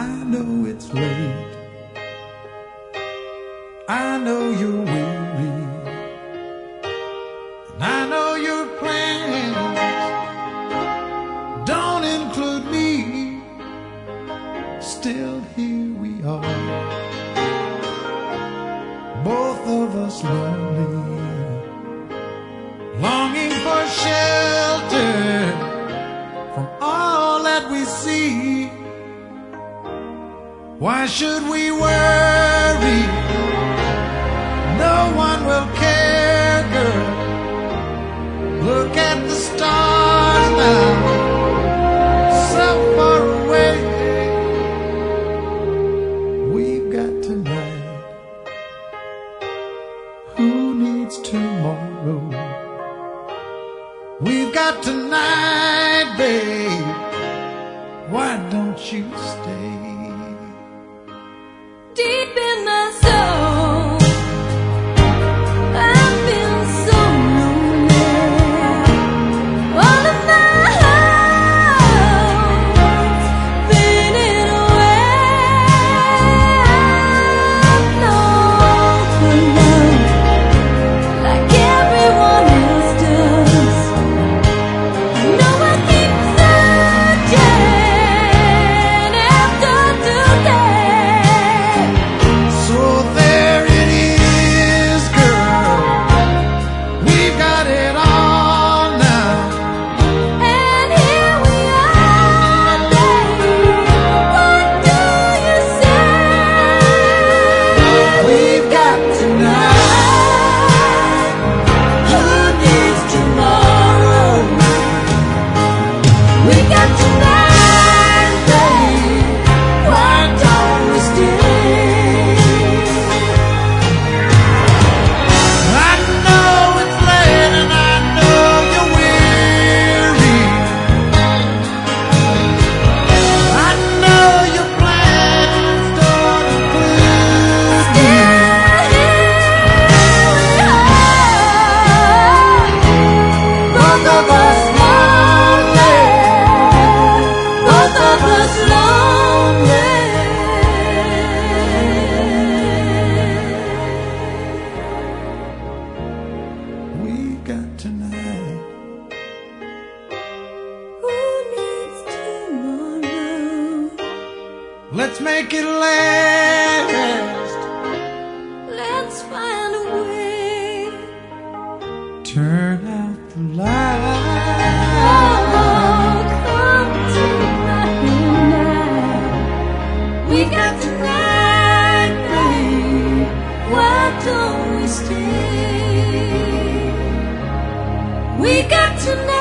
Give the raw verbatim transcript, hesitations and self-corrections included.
know it's late, I know you're weary, and I know your plans don't include me. Still here we are, both of us lonely, longing for shelter from all that we see. Why should we worry? No one will care, girl. Look at the stars now, so far away. We've got tonight. Who needs tomorrow? We've got tonight, babe. Why don't you stay? Deep in my soul, I feel so lonely. All of my heart's fading away. I'm long for love, like everyone else does. I know I keep searching after today. Let's make it last. Let's find a way. Turn out the light. Oh, come tonight now. We got tonight, babe. Why don't we stay? We got tonight.